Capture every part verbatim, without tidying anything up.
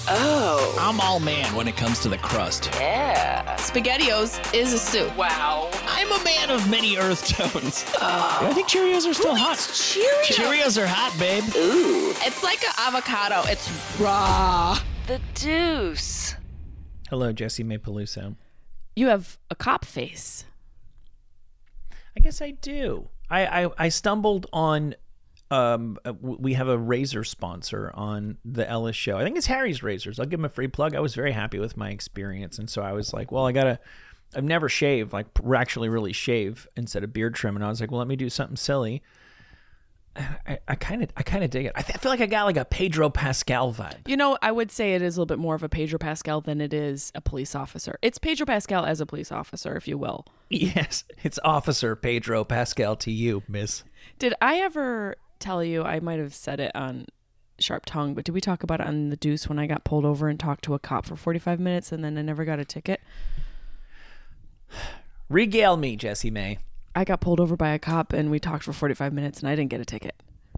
Oh. I'm all man when it comes to the crust. Yeah. SpaghettiOs is a soup. Wow. I'm a man of many earth tones. Oh. I think Cheerios are still Who hot. eats Cheerios? Cheerios are hot, babe. Ooh. It's like an avocado. It's raw. The deuce. Hello, Jesse May Peluso. You have a cop face. I guess I do. I, I, I stumbled on... Um, we have a razor sponsor on the Ellis show. I think it's Harry's Razors. I'll give him a free plug. I was very happy with my experience, and so I was like, well, I gotta. I've never shaved, like actually really shave instead of beard trim, and I was like, well, let me do something silly. I kind of, I kind of dig it. I, th- I feel like I got like a Pedro Pascal vibe. You know, I would say it is a little bit more of a Pedro Pascal than it is a police officer. It's Pedro Pascal as a police officer, if you will. Yes, it's Officer Pedro Pascal to you, miss. Did I ever tell you, I might have said it on Sharp Tongue, but did we talk about it on The Deuce when I got pulled over and talked to a cop for forty-five minutes and then I never got a ticket? Regale me, Jesse May. I got pulled over by a cop and we talked for forty-five minutes and I didn't get a ticket.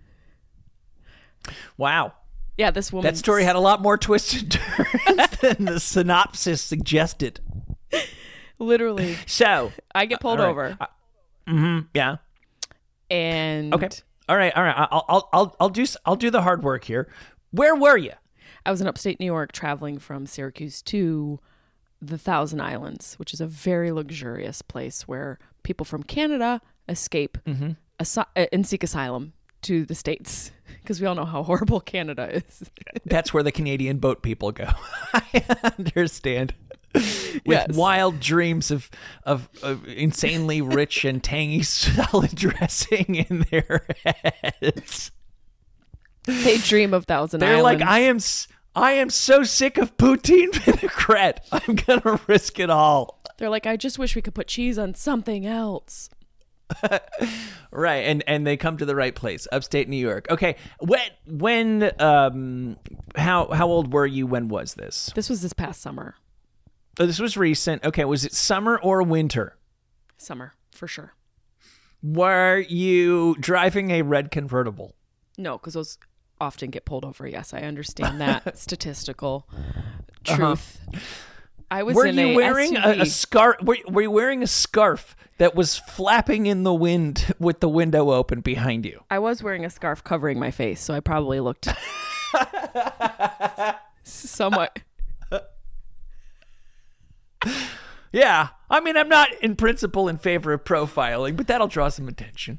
Wow. Yeah, this woman. That story had a lot more twists and turns than the synopsis suggested. Literally. So I get pulled right. over. Uh, mm-hmm. Yeah. And okay. All right. All right. I'll I'll I'll I'll do I'll do the hard work here. Where were you? I was in upstate New York traveling from Syracuse to the Thousand Islands, which is a very luxurious place where people from Canada escape mm-hmm. asi- and seek asylum to the States, because we all know how horrible Canada is. That's where the Canadian boat people go. I understand. With Yes. wild dreams of, of of insanely rich and tangy salad dressing in their heads. They dream of Thousand They're Islands. like, I am s- I am so sick of poutine vinaigrette. I'm gonna risk it all. They're like, I just wish we could put cheese on something else. Right, and and they come to the right place, upstate New York. Okay, when when um how how old were you? When was this? This was this past summer. Oh, this was recent. Okay, was it summer or winter? Summer, for sure. Were you driving a red convertible? No, because those often get pulled over. Yes, I understand that statistical truth. Uh-huh. I was were in you a wearing S U V. a, a scarf? Were, were you wearing a scarf that was flapping in the wind with the window open behind you? I was wearing a scarf covering my face, so I probably looked somewhat. Yeah, I mean, I'm not in principle in favor of profiling, but that'll draw some attention.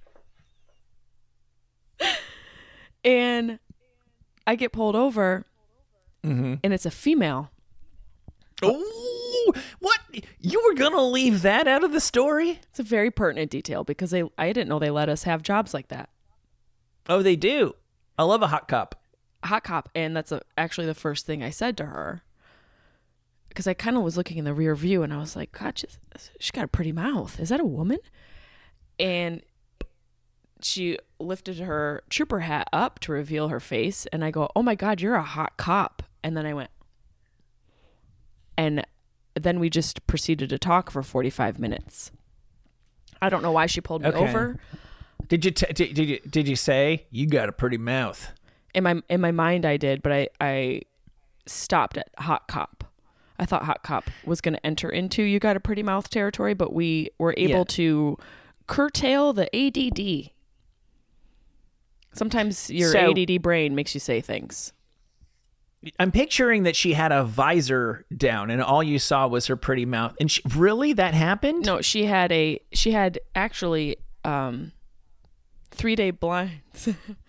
And I get pulled over, mm-hmm. and it's a female. Oh, what? You were going to leave that out of the story? It's a very pertinent detail because they, I didn't know they let us have jobs like that. Oh, they do. I love a hot cop. Hot cop. And that's a, actually the first thing I said to her. Because I kind of was looking in the rear view and I was like, God, she's, she's got a pretty mouth. Is that a woman? And she lifted her trooper hat up to reveal her face. And I go, oh my God, you're a hot cop. And then I went. And then we just proceeded to talk for forty-five minutes. I don't know why she pulled me okay. over. Did you, t- did, did you did you say you got a pretty mouth? In my in my mind, I did, but I, I stopped at hot cop. I thought hot cop was going to enter into you got a pretty mouth territory, but we were able yeah. to curtail the A D D. Sometimes your so, A D D brain makes you say things. I'm picturing that she had a visor down and all you saw was her pretty mouth. And she, really, that happened? No, she had a she had actually um, three day blinds.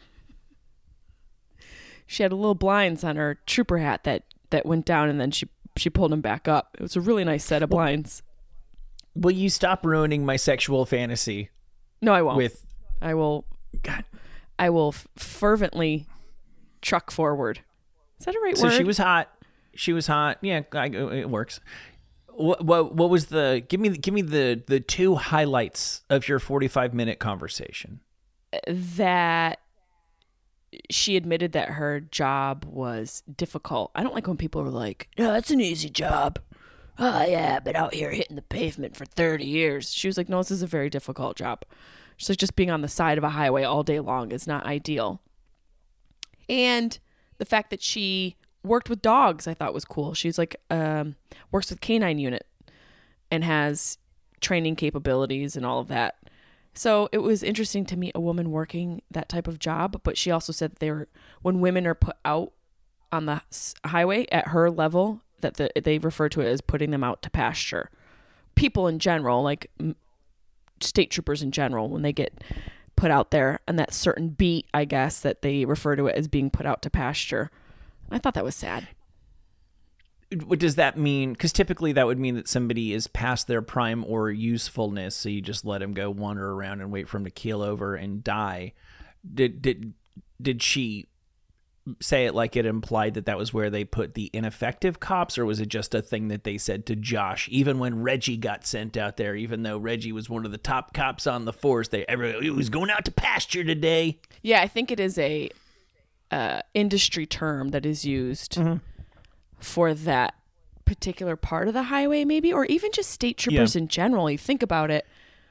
She had a little blinds on her trooper hat that, that went down, and then she she pulled them back up. It was a really nice set of blinds. Will you stop ruining my sexual fantasy? No, I won't. With I will. God, I will f- fervently truck forward. Is that a right so word? she was hot. She was hot. Yeah, I, it works. What, what what was the? Give me give me the the two highlights of your forty-five minute conversation. That she admitted that her job was difficult. I don't like when people are like, "Yeah, that's an easy job." Oh yeah, but out here hitting the pavement for thirty years. She was like, "No, this is a very difficult job." She's like, just being on the side of a highway all day long is not ideal. And the fact that she worked with dogs, I thought was cool. She's like, um, works with canine unit and has training capabilities and all of that. So it was interesting to meet a woman working that type of job, but she also said that they were, when women are put out on the highway at her level, that the, they refer to it as putting them out to pasture. People in general, like state troopers in general, when they get put out there on that certain beat, I guess, that they refer to it as being put out to pasture. I thought that was sad. What does that mean? Because typically that would mean that somebody is past their prime or usefulness, so you just let him go wander around and wait for him to keel over and die. Did did did she say it like it implied that that was where they put the ineffective cops, or was it just a thing that they said to Josh? Even when Reggie got sent out there, even though Reggie was one of the top cops on the force, they everybody, he was going out to pasture today. Yeah, I think it is a uh, industry term that is used mm-hmm. for that particular part of the highway, maybe, or even just state troopers yeah. in general. You think about it.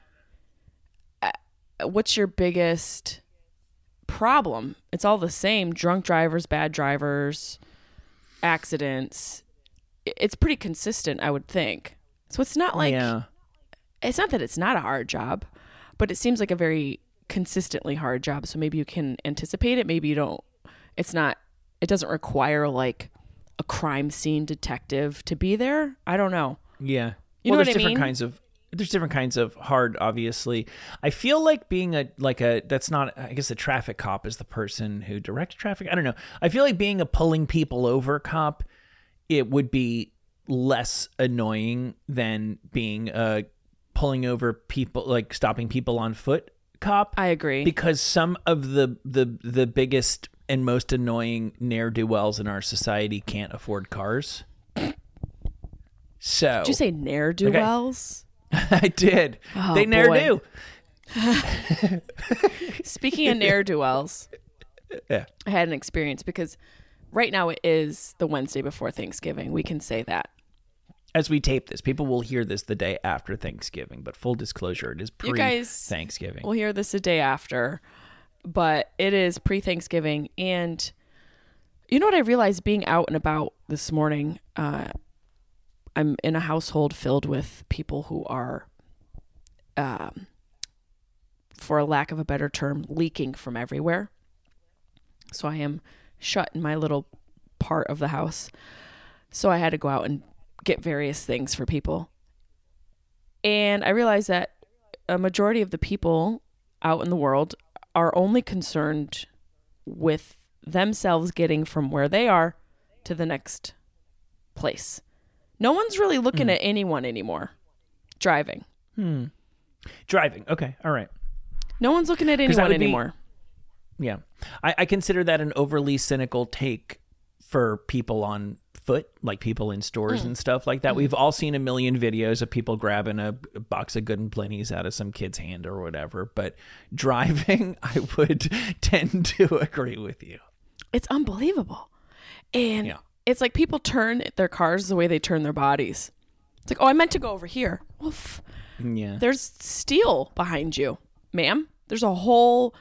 Uh, what's your biggest problem? It's all the same: drunk drivers, bad drivers, accidents. It's pretty consistent, I would think. So it's not like yeah. it's not that it's not a hard job, but it seems like a very consistently hard job. So maybe you can anticipate it, maybe you don't. It's not, it doesn't require like a crime scene detective to be there. I don't know. Yeah. You well, know there's what I different mean? kinds of there's different kinds of hard, obviously. I feel like being a like a that's not I guess a traffic cop is the person who directs traffic. I don't know. I feel like being a pulling people over cop, it would be less annoying than being a pulling over people, like stopping people on foot cop. I agree. Because some of the the the biggest and most annoying ne'er-do-wells in our society can't afford cars. So did you say ne'er-do-wells? Okay. I did. Oh, they ne'er do. Speaking of ne'er-do-wells, yeah. I had an experience because right now it is the Wednesday before Thanksgiving. We can say that. As we tape this, people will hear this the day after Thanksgiving, but full disclosure, it is pre-Thanksgiving. We'll hear this a day after, but it is pre-Thanksgiving. And you know what I realized being out and about this morning? Uh, I'm in a household filled with people who are, um, for a lack of a better term, leaking from everywhere. So I am shut in my little part of the house. So I had to go out and get various things for people. And I realized that a majority of the people out in the world are only concerned with themselves getting from where they are to the next place. No one's really looking mm. at anyone anymore. Driving. Hmm. Driving. Okay. All right. No one's looking at anyone anymore. Be, yeah. I, I consider that an overly cynical take for people on foot, like people in stores mm. and stuff like that. Mm. We've all seen a million videos of people grabbing a, a box of Good and Plenty's out of some kid's hand or whatever. But driving, I would tend to agree with you. It's unbelievable. And yeah. it's like people turn their cars the way they turn their bodies. It's like, oh, I meant to go over here. Oof. Yeah. There's steel behind you, ma'am. There's a whole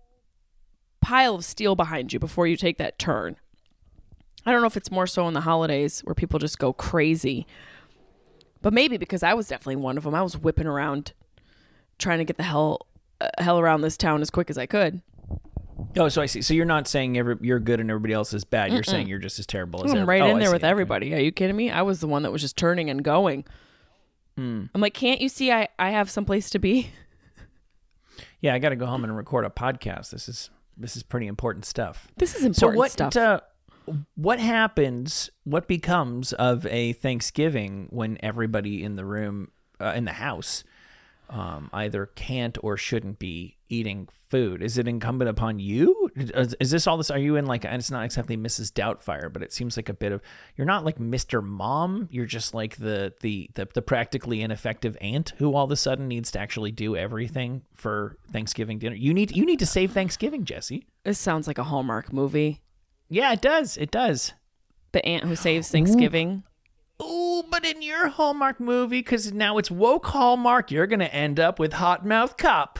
pile of steel behind you before you take that turn. I don't know if it's more so in the holidays where people just go crazy, but maybe because I was definitely one of them. I was whipping around trying to get the hell uh, hell around this town as quick as I could. Oh, so I see. So you're not saying every, you're good and everybody else is bad. You're Mm-mm. saying you're just as terrible as I'm everybody. right oh, in there I with see. everybody. Okay. Are you kidding me? I was the one that was just turning and going. Mm. I'm like, can't you see I, I have someplace to be? Yeah, I got to go home and record a podcast. This is this is pretty important stuff. This is important so what, stuff. Uh, what happens, what becomes of a Thanksgiving when everybody in the room, uh, in the house, um, either can't or shouldn't be eating food? Is it incumbent upon you? Is, is this all this? Are you in like, and it's not exactly Missus Doubtfire, but it seems like a bit of, you're not like Mister Mom. You're just like the, the, the, the practically ineffective aunt who all of a sudden needs to actually do everything for Thanksgiving dinner. You need, you need to save Thanksgiving, Jesse. This sounds like a Hallmark movie. Yeah, it does. It does. The aunt who saves Thanksgiving. Ooh, Ooh but in your Hallmark movie, because now it's woke Hallmark, you're going to end up with Hot Mouth Cop.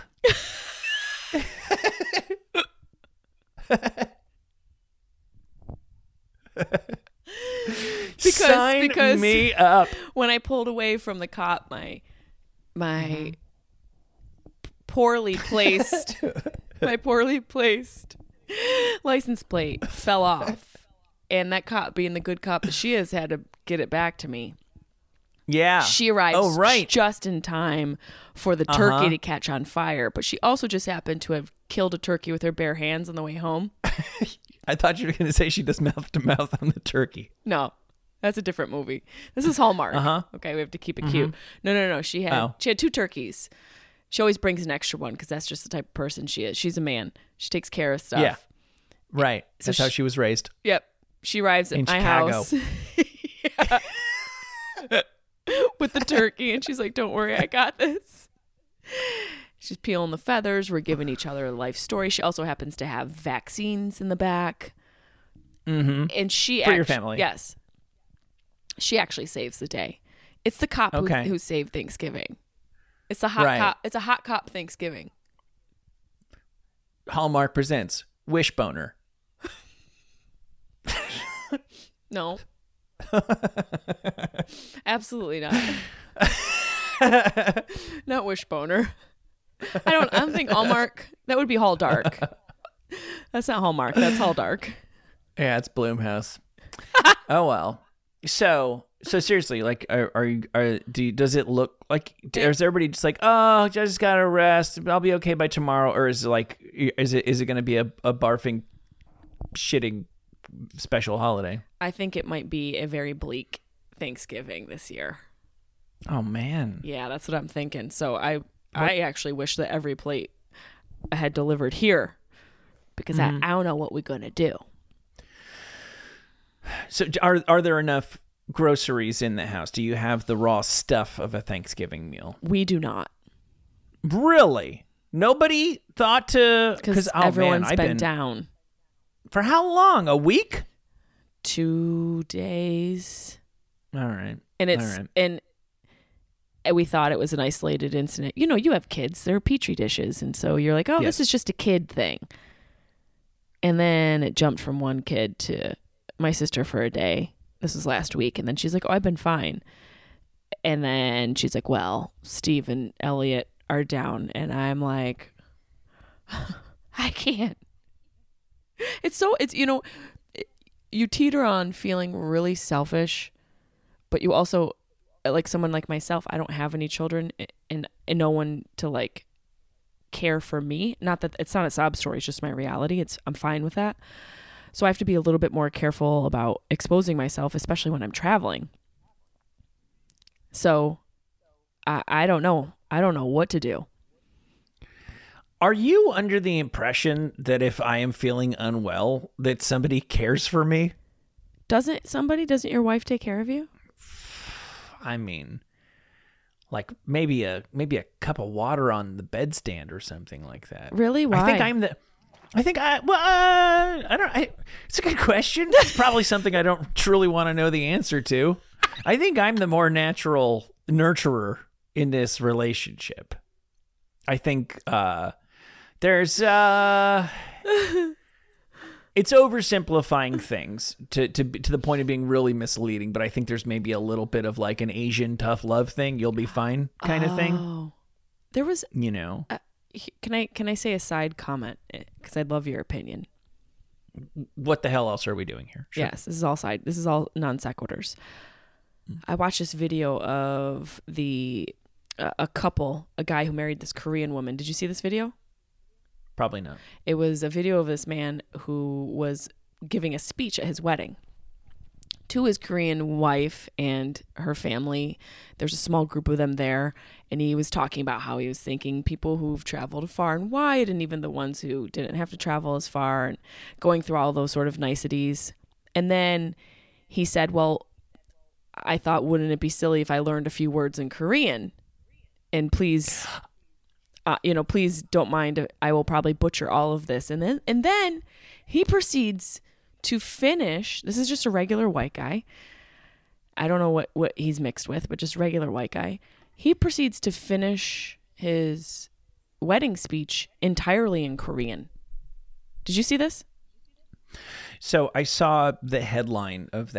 because Sign because me up. when I pulled away from the cop, my my poorly placed my poorly placed license plate fell off, and that cop, being the good cop that she is, had to get it back to me. Yeah. She arrives oh, right. just in time for the turkey Uh-huh. to catch on fire, but she also just happened to have killed a turkey with her bare hands on the way home. I thought you were going to say she does mouth to mouth on the turkey. No, that's a different movie. This is Hallmark. Uh-huh. Okay, we have to keep it cute. No, no, no. She had Oh. she had two turkeys. She always brings an extra one because that's just the type of person she is. She's a man. She takes care of stuff. Yeah. Right. So That's how she- she was raised. Yep. She arrives at In my Chicago. house. Yeah. With the turkey, and she's like, "Don't worry, I got this." She's peeling the feathers. We're giving each other a life story. She also happens to have vaccines in the back. Mm-hmm. And she For your actu- family. Yes. She actually saves the day. It's the cop Okay. who, who saved Thanksgiving. It's a hot Right. cop. It's a hot cop Thanksgiving. Hallmark presents Wishboner. No. Absolutely not. Not Wishboner. I don't I don't think Hallmark. That would be Hall Dark. That's not Hallmark. That's Hall Dark. Yeah, it's Bloomhouse. Oh well. So so seriously, like, are are you are do you, does it look like, is everybody just like, oh, I just gotta rest, I'll be okay by tomorrow, or is it like, is it is it gonna be a, a barfing, shitting special holiday? I think it might be a very bleak Thanksgiving this year. Oh man. Yeah, that's what I'm thinking. So I I actually wish that every plate I had delivered here, because Mm-hmm. I, I don't know what we're gonna do. So are are there enough groceries in the house? Do you have the raw stuff of a Thanksgiving meal? We do not, Really? Nobody thought to, because oh, everyone's man, I've been, been down for how long? A week? two days, All right. and it's All right. and. And we thought it was an isolated incident. You know, you have kids; they're petri dishes, and so you're like, "Oh, Yes. this is just a kid thing." And then it jumped from one kid to my sister for a day. This was last week, and then she's like, "Oh, I've been fine." And then she's like, "Well, Steve and Elliot are down," and I'm like, "I can't." It's so it's you know, you teeter on feeling really selfish, but you also, like someone like myself, I don't have any children and, and no one to like care for me. Not that it's not a sob story, it's just my reality. It's I'm fine with that. So I have to be a little bit more careful about exposing myself, especially when I'm traveling. So I I don't know. I don't know what to do. Are you under the impression that if I am feeling unwell, that somebody cares for me? Doesn't somebody, doesn't your wife take care of you? I mean, like maybe a maybe a cup of water on the bedstand or something like that. Really? Why? I think I'm the. I think I. Well, uh, I don't. I, it's a good question. It's probably something I don't truly want to know the answer to. I think I'm the more natural nurturer in this relationship. I think uh, there's. Uh, It's oversimplifying things to, to to the point of being really misleading, but I think there's maybe a little bit of like an Asian tough love thing, you'll be fine kind of thing, Oh. There was you know. uh, can I can I say a side comment, because I'd love your opinion. What the hell else are we doing here? Sure. Yes, this is all side. This is all non sequiturs. I watched this video of the uh, a couple, a guy who married this Korean woman. Did you see this video? Probably not. It was a video of this man who was giving a speech at his wedding to his Korean wife and her family. There's a small group of them there, and he was talking about how he was thanking people who've traveled far and wide, and even the ones who didn't have to travel as far, and going through all those sort of niceties. And then he said, well, I thought, wouldn't it be silly if I learned a few words in Korean? And please... Uh, you know, please don't mind. I will probably butcher all of this. And then, and then he proceeds to finish. This is just a regular white guy. I don't know what, what he's mixed with, but just regular white guy. He proceeds to finish his wedding speech entirely in Korean. Did you see this? So I saw the headline of that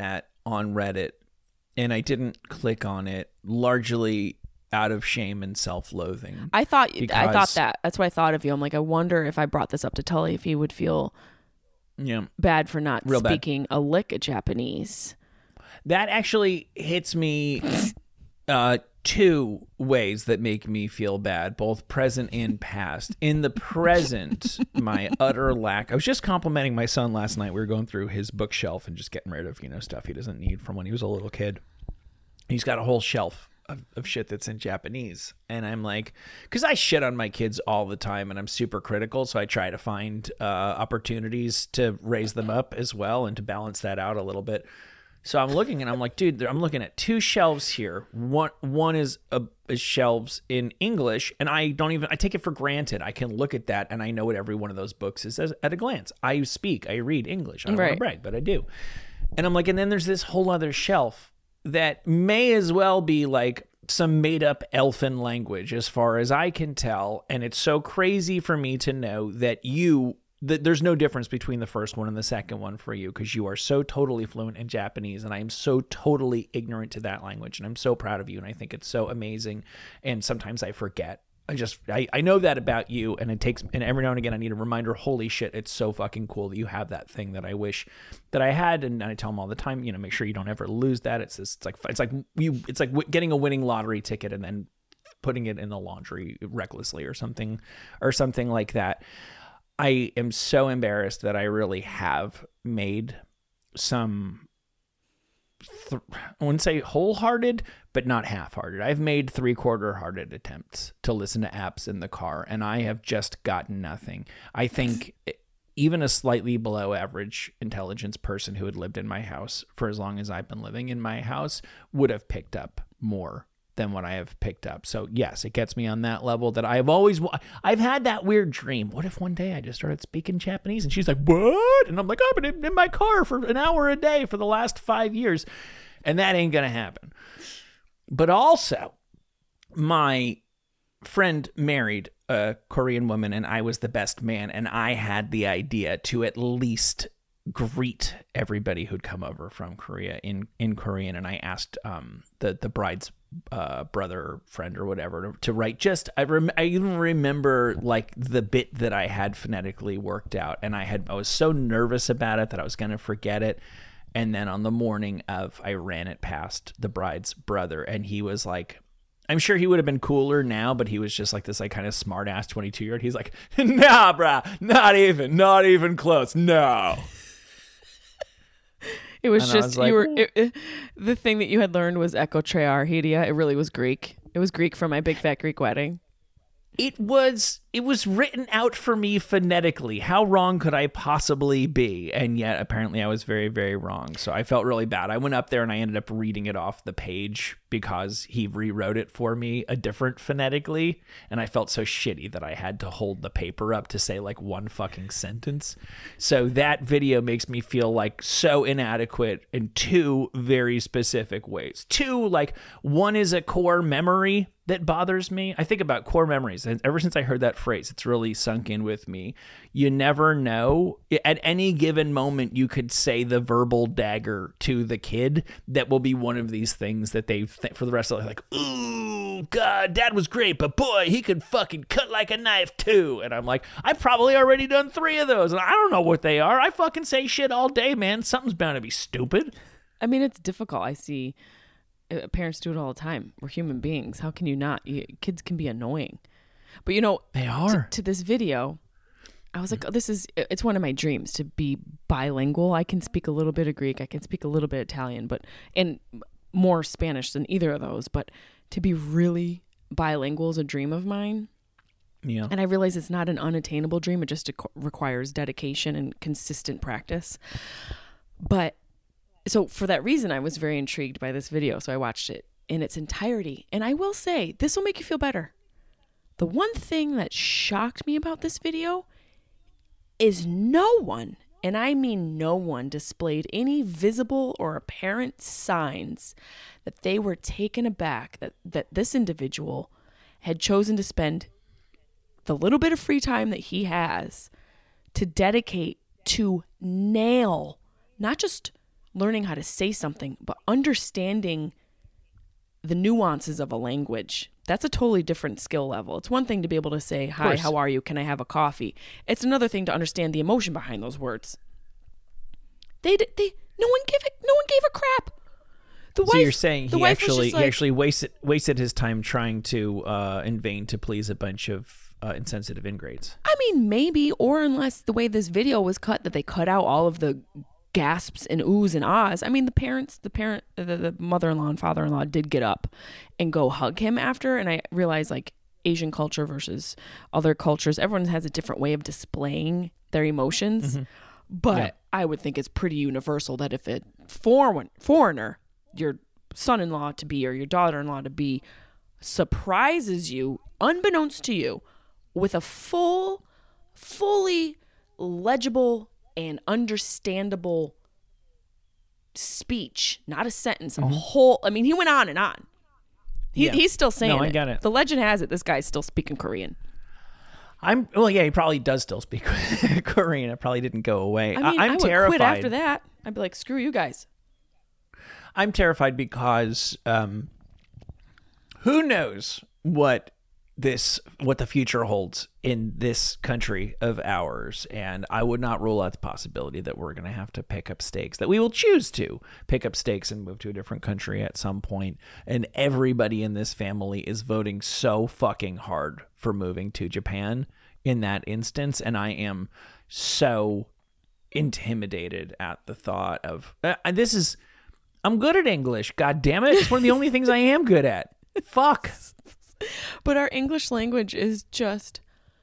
on Reddit, and I didn't click on it largely out of shame and self-loathing. I thought I Because- thought that. That's what I thought of you. I'm like, I wonder if I brought this up to Tully, if he would feel Yeah. bad for not Real bad. speaking a lick of Japanese. That actually hits me uh, two ways that make me feel bad, both present and past. In the present, my utter lack. I was just complimenting my son last night. We were going through his bookshelf and just getting rid of, you know, stuff he doesn't need from when he was a little kid. He's got a whole shelf of, of shit that's in Japanese. And I'm like, because I shit on my kids all the time and I'm super critical. So I try to find uh, opportunities to raise them up as well and to balance that out a little bit. So I'm looking and I'm like, dude, I'm looking at two shelves here. One one is, a, is shelves in English, and I don't even, I take it for granted. I can look at that and I know what every one of those books is as, at a glance. I speak, I read English. I don't want Right. to brag, but I do. And I'm like, and then there's this whole other shelf that may as well be like some made up elfin language as far as I can tell. And it's so crazy for me to know that you, that there's no difference between the first one and the second one for you, because you are so totally fluent in Japanese and I am so totally ignorant to that language. And I'm so proud of you. And I think it's so amazing. And sometimes I forget. I just, I, I know that about you, and it takes, and every now and again I need a reminder, holy shit, it's so fucking cool that you have that thing that I wish that I had. And I tell them all the time, you know, make sure you don't ever lose that. It's just, it's like, it's like you, it's like w- getting a winning lottery ticket and then putting it in the laundry recklessly or something, or something like that. I am so embarrassed that I really have made some, th- I wouldn't say wholehearted, but not half-hearted. I've made three-quarter-hearted attempts to listen to apps in the car, and I have just gotten nothing. I think even a slightly below average intelligence person who had lived in my house for as long as I've been living in my house would have picked up more than what I have picked up. So yes, it gets me on that level that I've always, I've had that weird dream. What if one day I just started speaking Japanese? And she's like, what? And I'm like, I've been in my car for an hour a day for the last five years. And that ain't going to happen. But also, my friend married a Korean woman and I was the best man. And I had the idea to at least greet everybody who'd come over from Korea in, in Korean. And I asked um, the, the bride's uh, brother or friend or whatever to, to write just, I, rem- I even remember like the bit that I had phonetically worked out. And I had, I was so nervous about it that I was going to forget it. And then on the morning of, I ran it past the bride's brother and he was like, I'm sure he would have been cooler now, but he was just like this like kind of smart ass twenty-two year old. He's like, nah, brah, not even, not even close. No. It was And I just was like, you were it, it- the thing that you had learned was echo trearhedia. It really was Greek. It was Greek from my big fat Greek wedding. It was it was written out for me phonetically. How wrong could I possibly be? And yet apparently I was very, very wrong. So I felt really bad. I went up there and I ended up reading it off the page because he rewrote it for me a different phonetically. And I felt so shitty that I had to hold the paper up to say like one fucking sentence. So that video makes me feel like so inadequate in two very specific ways. Two, like one is a core memory that bothers me. I think about core memories. And ever since I heard that phrase, it's really sunk in with me. You never know. At any given moment, you could say the verbal dagger to the kid that will be one of these things that they think for the rest of their life, like, ooh, God, Dad was great, but boy, he could fucking cut like a knife too. And I'm like, I've probably already done three of those, and I don't know what they are. I fucking say shit all day, man. Something's bound to be stupid. I mean, it's difficult. I see uh, parents do it all the time. We're human beings. How can you not? You, kids can be annoying. But you know, They to, are. to this video, I was like, oh, this is, it's one of my dreams to be bilingual. I can speak a little bit of Greek. I can speak a little bit of Italian, but, and more Spanish than either of those. But to be really bilingual is a dream of mine. Yeah. And I realize it's not an unattainable dream. It just ac- requires dedication and consistent practice. But so for that reason, I was very intrigued by this video. So I watched it in its entirety. And I will say, this will make you feel better. The one thing that shocked me about this video is no one, and I mean no one, displayed any visible or apparent signs that they were taken aback that, that this individual had chosen to spend the little bit of free time that he has to dedicate to nail not just learning how to say something, but understanding the nuances of a language. That's a totally different skill level. It's one thing to be able to say, hi, course. how are you? Can I have a coffee? It's another thing to understand the emotion behind those words. They, d- they, no one gave it, no one gave a crap. The So wife, you're saying the he wife was actually just he like- actually wasted wasted his time trying to uh, in vain to please a bunch of uh, insensitive ingrates. I mean, maybe, or unless the way this video was cut, that they cut out all of the gasps and oohs and ahs. I mean, the parents, the parent, the, the mother-in-law and father-in-law did get up and go hug him after. And I realized, like, Asian culture versus other cultures, everyone has a different way of displaying their emotions. Mm-hmm. But Yeah. I would think it's pretty universal that if a foreign foreigner, your son-in-law to be or your daughter-in-law to be, surprises you, unbeknownst to you, with a full, fully legible and understandable speech, not a sentence, Mm-hmm. a whole, I mean, he went on and on. He, Yeah. He's still saying No, I it. get it. The legend has it, this guy's still speaking Korean. I'm well, yeah, he probably does still speak Korean. It probably didn't go away. I mean, I'm I would terrified. quit after that. I'd be like, screw you guys. I'm terrified because um, who knows what this what the future holds in this country of ours, and I would not rule out the possibility that we're going to have to pick up stakes, that we will choose to pick up stakes and move to a different country at some point, and everybody in this family is voting so fucking hard for moving to Japan in that instance, and I am so intimidated at the thought of uh, this is I'm good at English, god damn it. It's one of the only things I am good at. Fuck. But our English language is just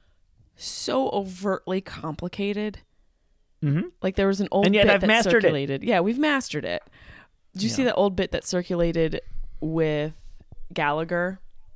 so overtly complicated. Mm-hmm. Like there was an old And yet bit I've that mastered it. circulated. Yeah, we've mastered it. Did you see that old bit that circulated with Gallagher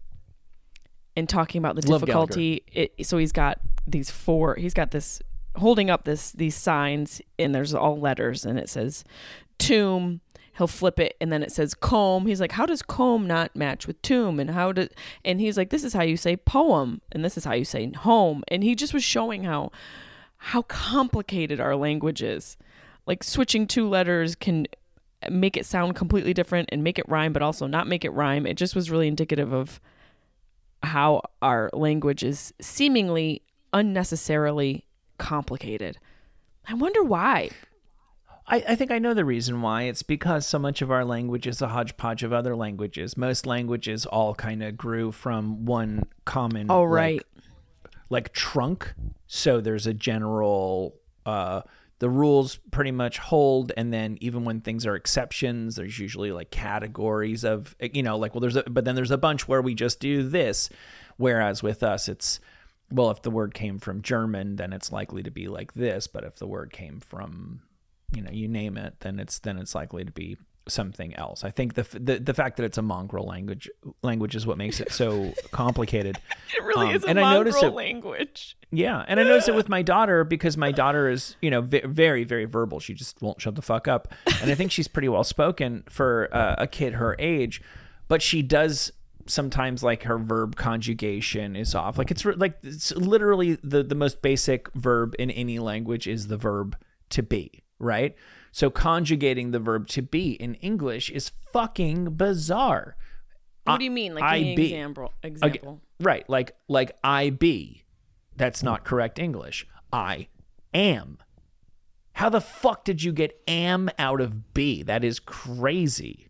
and talking about the Love difficulty? It, so he's got these four. He's got this holding up this these signs, and there's all letters, and it says tomb. He'll flip it, and then it says comb. He's like, how does comb not match with tomb? And how did? And he's like, this is how you say poem, and this is how you say home. And he just was showing how how complicated our language is. Like switching two letters can make it sound completely different and make it rhyme, but also not make it rhyme. It just was really indicative of how our language is seemingly unnecessarily complicated. I wonder why. I, I think I know the reason why. It's because so much of our language is a hodgepodge of other languages. Most languages all kind of grew from one common Oh, like, right. like trunk. So there's a general uh the rules pretty much hold, and then even when things are exceptions, there's usually like categories of, you know, like, well, there's a, but then there's a bunch where we just do this, whereas with us it's, well, if the word came from German, then it's likely to be like this, but if the word came from, you know, you name it, then it's then it's likely to be something else. I think the the, the fact that it's a mongrel language language is what makes it so complicated. It really Um, is a and I notice mongrel it- language. Yeah, and I notice it with my daughter because my daughter is, you know, ve- very, very verbal. She just won't shut the fuck up, and I think she's pretty well spoken for uh, a kid her age. But she does sometimes, like, her verb conjugation is off. Like it's re- like it's literally the the most basic verb in any language is the verb to be, right? So conjugating the verb to be in English is fucking bizarre. What do you mean? Like I give me an be. example. Okay, Example. right, like like I be. That's not correct English. I am. How the fuck did you get am out of be? That is crazy.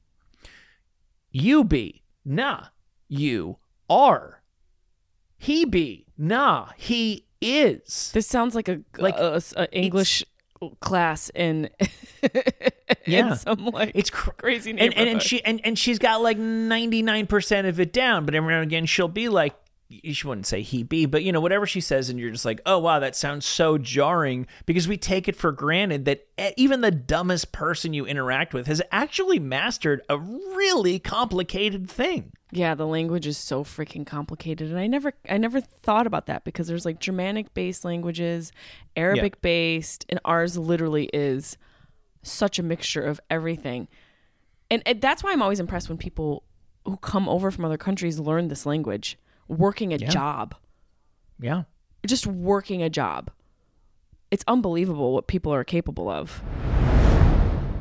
You be. Nah. You are. He be. Nah. He is. This sounds like a Like, like a, a English class in Yeah. in some like It's cr- crazy and, neighborhood. and and she and, and she's got like ninety-nine percent of it down, but every now and again she'll be like, she wouldn't say he be, but you know, whatever she says, and you're just like, oh wow, that sounds so jarring, because we take it for granted that even the dumbest person you interact with has actually mastered a really complicated thing. Yeah, the language is so freaking complicated, and I never, I never thought about that because there's like Germanic-based languages, Arabic-based, and ours literally is such a mixture of everything, and, and that's why I'm always impressed when people who come over from other countries learn this language, working a Yeah. job, Yeah. just working a job. It's unbelievable what people are capable of. Hey everybody.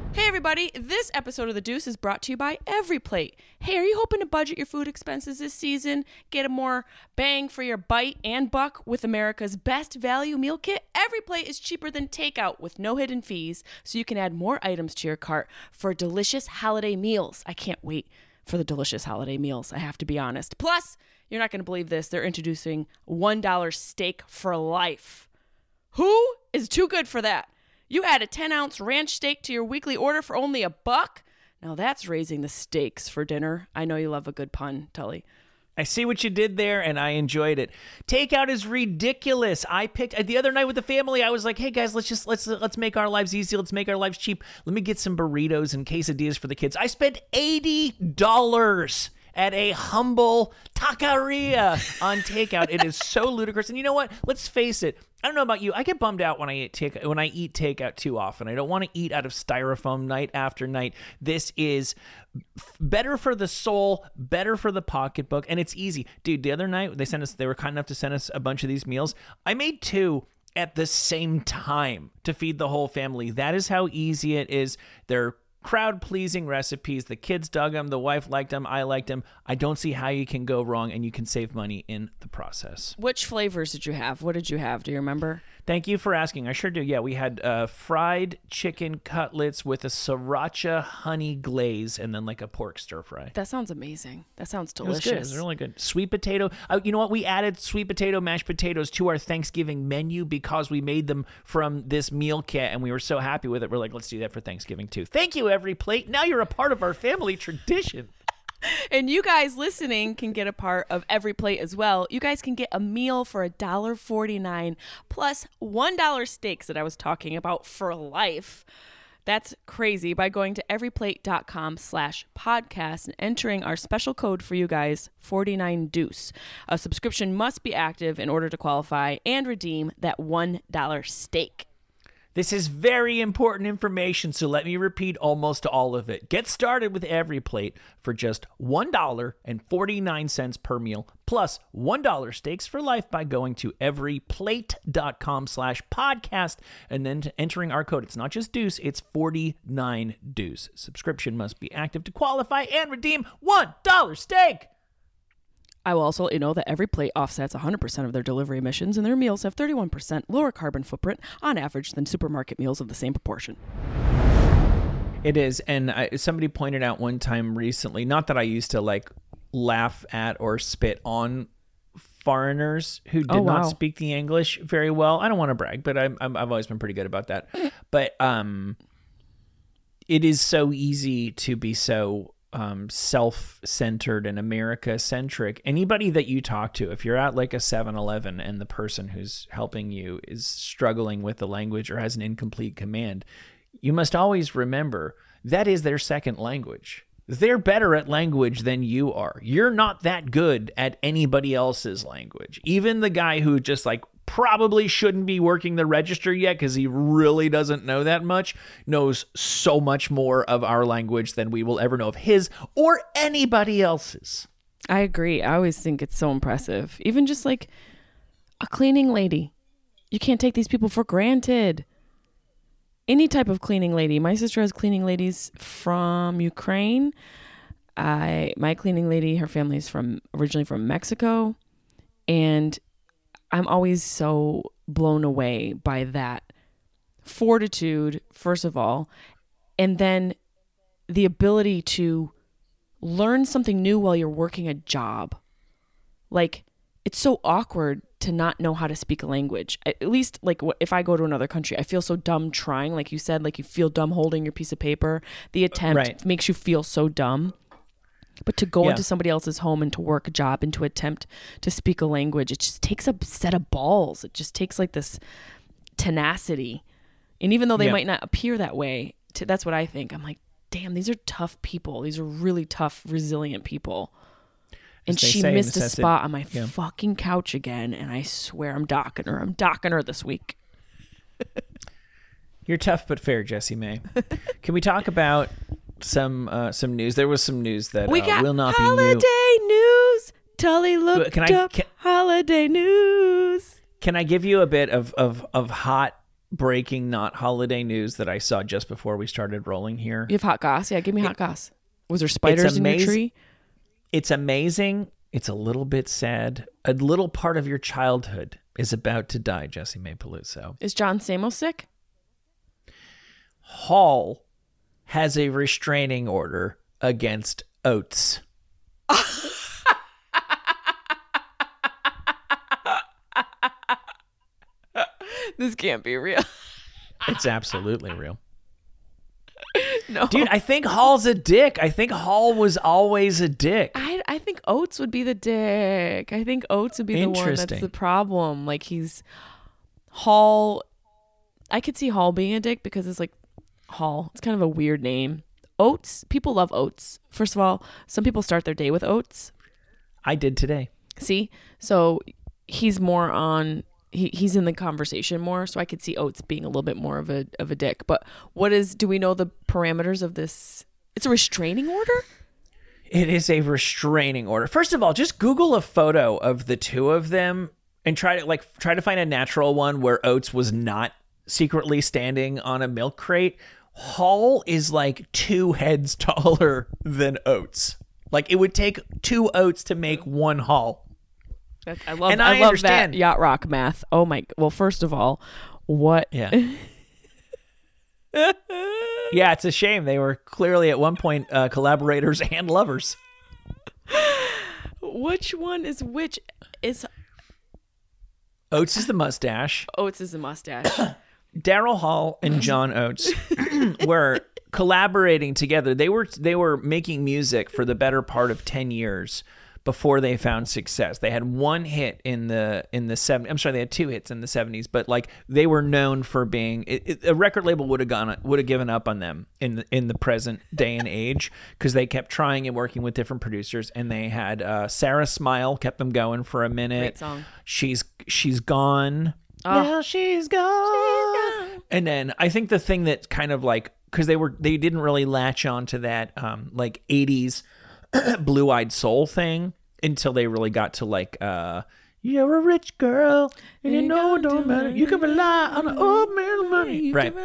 everybody. This episode of The Deuce is brought to you by EveryPlate. Hey, are you hoping to budget your food expenses this season? Get a more bang for your bite and buck with America's best value meal kit? EveryPlate is cheaper than takeout with no hidden fees, so you can add more items to your cart for delicious holiday meals. I can't wait for the delicious holiday meals, I have to be honest. Plus, you're not going to believe this, they're introducing one dollar steak for life. Who is too good for that? You add a ten ounce ranch steak to your weekly order for only a buck? Now that's raising the stakes for dinner. I know you love a good pun, Tully. I see what you did there, and I enjoyed it. Takeout is ridiculous. I picked the other night with the family. I was like, "Hey guys, let's just let's let's make our lives easy. Let's make our lives cheap. Let me get some burritos and quesadillas for the kids." I spent eighty dollars at a humble taqueria on takeout. It is so ludicrous. And you know what? Let's face it. I don't know about you. I get bummed out when I eat take when I eat takeout too often. I don't want to eat out of styrofoam night after night. This is better for the soul, better for the pocketbook, and it's easy. Dude, the other night they sent us they were kind enough to send us a bunch of these meals. I made two at the same time to feed the whole family. That is how easy it is. They're crowd-pleasing recipes. The kids dug them. The wife liked them. I liked them. I don't see how you can go wrong, and you can save money in the process. Which flavors did you have? What did you have? Do you remember? Thank you for asking. I sure do. Yeah, we had uh, fried chicken cutlets with a sriracha honey glaze and then like a pork stir fry. That sounds amazing. That sounds It was delicious. good. It was really good. Sweet potato. Uh, you know what? We added sweet potato mashed potatoes to our Thanksgiving menu because we made them from this meal kit, and we were so happy with it. We're like, let's do that for Thanksgiving too. Thank you, EveryPlate. Now you're a part of our family tradition. And you guys listening can get a part of EveryPlate as well. You guys can get a meal for one dollar and forty-nine cents plus one dollar steaks that I was talking about for life. That's crazy by going to everyplate.com slash podcast and entering our special code for you guys, forty-nine deuce. A subscription must be active in order to qualify and redeem that one dollar steak. This is very important information, so let me repeat almost all of it. Get started with EveryPlate for just one dollar and forty-nine cents per meal, plus one dollar steaks for life by going to everyplate.com slash podcast and then entering our code. It's not just deuce, it's forty-nine deuce. Subscription must be active to qualify and redeem one dollar steak. I will also let you know that EveryPlate offsets one hundred percent of their delivery emissions, and their meals have thirty-one percent lower carbon footprint on average than supermarket meals of the same proportion. It is, and I, somebody pointed out one time recently, not that I used to like laugh at or spit on foreigners who did Oh, wow. not speak the English very well. I don't want to brag, but I'm, I'm, I've always been pretty good about that. But um, it is so easy to be so Um, self-centered and America-centric. Anybody that you talk to, if you're at like a seven eleven and the person who's helping you is struggling with the language or has an incomplete command, you must always remember that is their second language. They're better at language than you are. You're not that good at anybody else's language. Even the guy who just like probably shouldn't be working the register yet because he really doesn't know that much, knows so much more of our language than we will ever know of his or anybody else's. I agree. I always think it's so impressive. Even just like a cleaning lady. You can't take these people for granted. Any type of cleaning lady. My sister has cleaning ladies from Ukraine. I my cleaning lady, her family is from originally from Mexico. And I'm always so blown away by that fortitude, first of all, and then the ability to learn something new while you're working a job. Like, it's so awkward to not know how to speak a language. At least, like, if I go to another country, I feel so dumb trying. Like you said, like you feel dumb holding your piece of paper. The attempt Right. makes you feel so dumb. But to go Yeah. into somebody else's home and to work a job and to attempt to speak a language, it just takes a set of balls. It just takes like this tenacity. And even though they Yeah. might not appear that way, to, that's what I think. I'm like, damn, these are tough people. These are really tough, resilient people. And As they she say, missed a necessity- spot on my yeah. fucking couch again. And I swear I'm docking her. I'm docking her this week. You're tough but fair, Jessie May. Can we talk about some uh, some news? There was some news that We uh, got will not holiday be new. news. Tully looked Can I- up can- holiday news. Can I give you a bit of, of, of hot breaking, not holiday news that I saw just before we started rolling here. You have hot goss? Yeah, give me hot It- goss. Was there spiders in your amaz- tree? It's amazing. It's a little bit sad. A little part of your childhood is about to die, Jesse May Peluso. Is John Samos sick? Hall has a restraining order against Oates. This can't be real. It's absolutely real. No. Dude, I think Hall's a dick. I think Hall was always a dick. I I think Oates would be the dick. I think Oates would be the one that's Interesting. the problem. Like he's Hall. I could see Hall being a dick because it's like Hall. It's kind of a weird name. Oates. People love Oates. First of all, some people start their day with oats. I did today. See, so he's more on. He he's in the conversation more, so I could see Oates being a little bit more of a of a dick. But what is? Do we know the parameters of this? It's a restraining order. It is a restraining order. First of all, just Google a photo of the two of them and try to like try to find a natural one where Oates was not secretly standing on a milk crate. Hall is like two heads taller than Oates. Like it would take two Oates to make one Hall. That, I love. And I, I love understand. that yacht rock math. Oh my. Well, first of all, what? Yeah. Yeah, it's a shame. They were clearly at one point uh, collaborators and lovers. Which one is which? Is Oates is the mustache. Oates is a mustache. Daryl Hall and John Oates were collaborating together. They were they were making music for the better part of ten years before they found success. They had one hit in the in the seventies. I'm sorry, they had two hits in the seventies, but like they were known for being it, it, a record label would have gone would have given up on them in the, in the present day and age because they kept trying and working with different producers. And they had uh, Sarah Smile kept them going for a minute. Great song. She's she's gone. Oh. Now she's gone. And then I think the thing that kind of like because they were they didn't really latch on to that um, like eighties blue-eyed soul thing until they really got to like uh you're a rich girl and you know it don't matter, you can rely on an old man's money, right?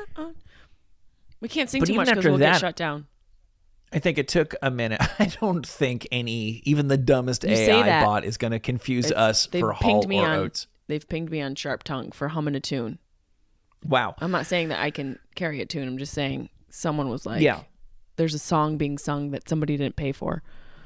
We can't sing But too even much because after we'll that- get shut down. I think it took a minute. I don't think any even the dumbest You say A I that. bot is going to confuse It's- us they've for pinged Hall me or on, Oates. They've pinged me on Sharp Tongue for humming a tune. Wow. I'm not saying that I can carry a tune. I'm just saying someone was like, Yeah. there's a song being sung that somebody didn't pay for.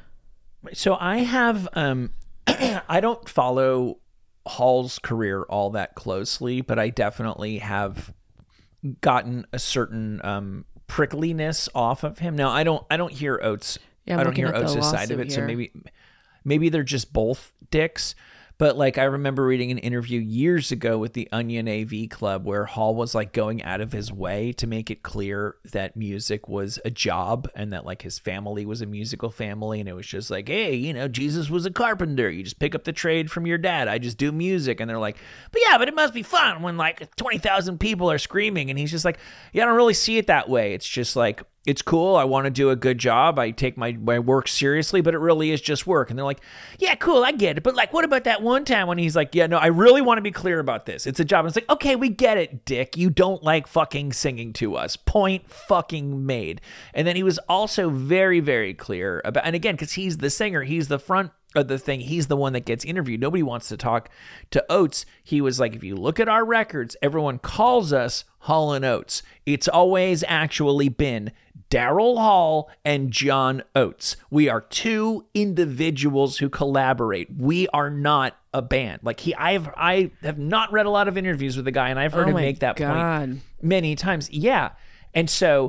So I have, um, I don't follow Hall's career all that closely, but I definitely have gotten a certain um, prickliness off of him. Now I don't, I don't hear Oates. Yeah, I'm I don't looking hear at the Oates' side of lawsuit it. So here. maybe, maybe they're just both dicks. But like I remember reading an interview years ago with the Onion A V Club where Hall was like going out of his way to make it clear that music was a job and that like his family was a musical family, and it was just like, hey, you know, Jesus was a carpenter. You just pick up the trade from your dad. I just do music. And they're like, but yeah, but it must be fun when like twenty thousand people are screaming. And he's just like, yeah, I don't really see it that way. It's just like, it's cool. I want to do a good job. I take my, my work seriously, but it really is just work. And they're like, yeah, cool. I get it. But like, what about that one time when he's like, yeah, no, I really want to be clear about this. It's a job. And it's like, okay, we get it, dick. You don't like fucking singing to us. Point fucking made. And then he was also very, very clear about, and again, because he's the singer, he's the front of the thing. He's the one that gets interviewed. Nobody wants to talk to Oates. He was like, if you look at our records, everyone calls us Hall and Oates. It's always actually been Daryl Hall and John Oates. We are two individuals who collaborate. We are not a band. Like he, I've, I have not read a lot of interviews with the guy, and I've heard Oh him my make that God. point many times. Yeah, and so